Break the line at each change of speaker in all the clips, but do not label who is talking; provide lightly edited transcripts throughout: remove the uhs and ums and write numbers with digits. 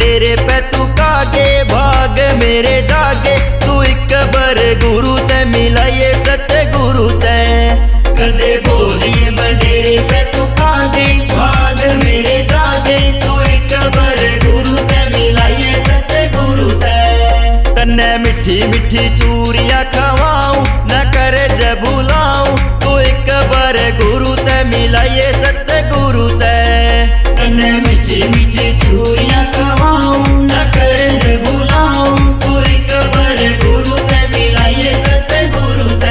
मंडेरे पे तू कागे भाग मेरे जागे तू एक बार गुरु ते मिला ये सतगुरु ते।
कदे बोलिए मंडेरे पे तू कागे भाग मेरे जागे तू एक बार गुरु ते मिला ये सतगुरु ते।
तन्ने मिठी मिठी चूरियां खवाऊं न कर ज भुलाऊं तू एक बार गुरु ते मिला ये सतगुरु ते।
तन्ने मिठी मिठी चूरियां खवाऊं न कर ज भुलाऊं तू एक बार गुरु ते मिला ये सतगुरु ते।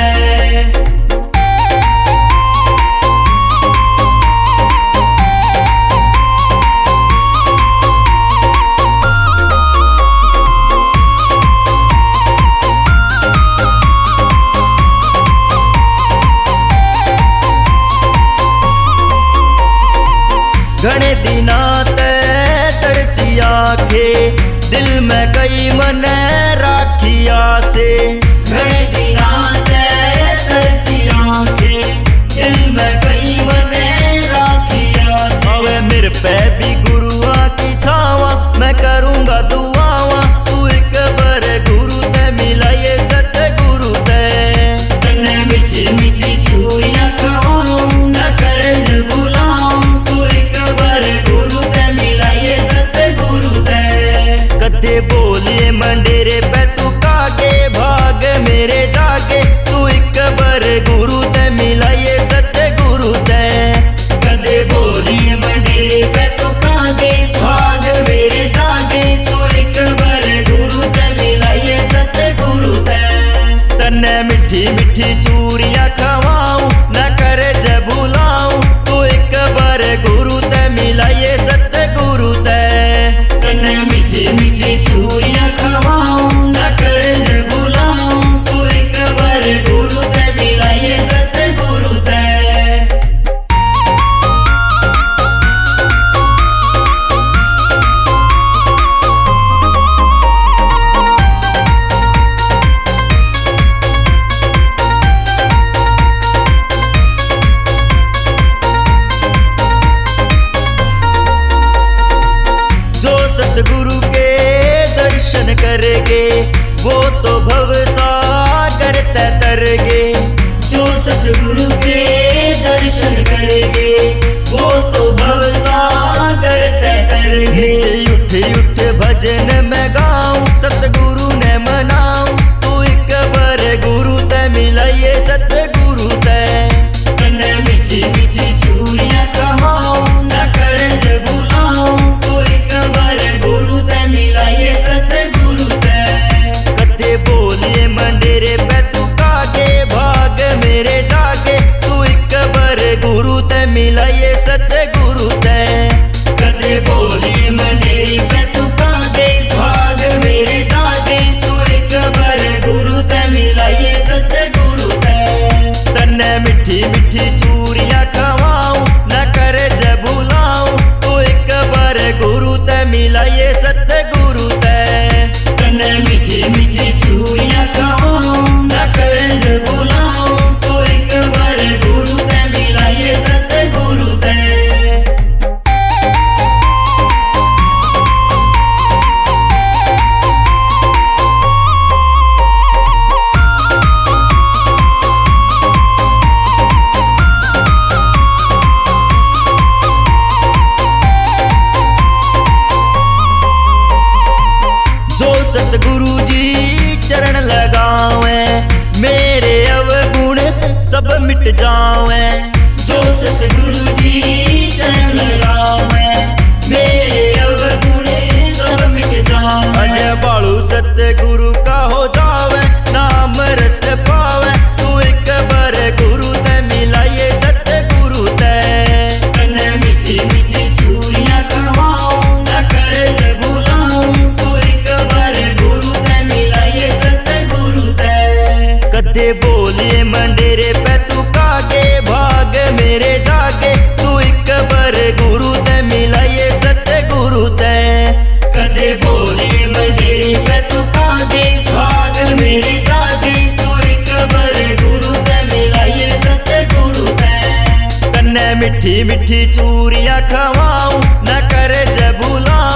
घणे दिना ते तरसी आखे दिल में कई मन राखिया से।
घणे दिना ते तरसी आखे दिल में कई मन राखिया से।
अब मेरे पे भी गुरुआ की छावा मैं करूँगा दुआवा तू एक बार गुरु ते मिला ये सतगुरु ते।
तन्ने मिठी मिठी चूरियां खवाऊं न कर ज भुलाऊं तू एक बार गुरु ते मिला ये सतगुरु ते।
कदे बोलिए मंडेरे पे तू कागे भाग मेरे जागे तू एक बार गुरु ते मिला ये सतगुरु ते।
कदे बोलिए मंडेरे पे तू कागे भाग मेरे जागे तू एक बार गुरु ते मिला ये सतगुरु ते।
तन्ने मिठी मिठी चूरियां खवाऊं न कर ज भुलाऊं तू एक बार गुरु ते मिला ये सतगुरु ते।
तन्ने मिठी मिठी चूरियां खवाऊं न कर ज भुलाऊं तू एक बार गुरु ते मिला ये सतगुरु ते।
जो सतगुरु के दर्शन करेगे वो तो भव सागर ते तरगे।
जो सतगुरु के दर्शन करेंगे वो तो भव सागर तय करेंगे।
उठ उठ भजन में गाऊं सतगुरु ने मनाऊं तू एक बार गुरु ते मिला ये सतगुरु ते।
तन्ने मिठी मिठी चूरियां खवाऊं न कर ज भुलाऊं तू एक बार गुरु ते मिला ये सतगुरु ते।
कदे बोलिए मंडेरे पे तू कागे भाग मेरे जागे तू एक बार गुरु ते मिला ये सतगुरु ते।
कदे बोलिए मंडेरी पे तू कागे भाग मेरे जागे तू एक बार गुरु ते मिला ये सतगुरु ते।
तन्ने मिठी मिठी चूरियां खवाऊं न कर ज भुलाऊं तू एक बार गुरु ते मिला ये सतगुरु ते।
तन्ने मिठी मिठी चूरियां खवाऊं न कर ज भुलाऊं तू एक बार गुरु ते मिला ये सतगुरु ते।
जो सतगुरु जी चरण लगावे मेरे अवगुण सब मिट जावे।
जो सतगुरु जी चरण लगावे मेरे अवगुण सब मिट जावे।
अजय बालू सतगुरु का हो जावे नाम रस पावे तू एक बार गुरु ते मिला ये सतगुरु ते।
तन्ने मिठी मिठी चूरियां खवाऊं न कर ज भुलाऊं तू एक बार गुरु ते मिला ये सतगुरु ते।
कदे बोलिए मंडेरे पे तू कागे भाग मेरे जागे तू एक बार गुरु ते मिला ये सतगुरु ते।
कदे बोलिए मंडेरी पे तू कागे भाग मेरे जागे तू एक बार गुरु ते मिला ये सतगुरु ते।
मिठी मिठी चूरियां खवाऊं न कर ज भुला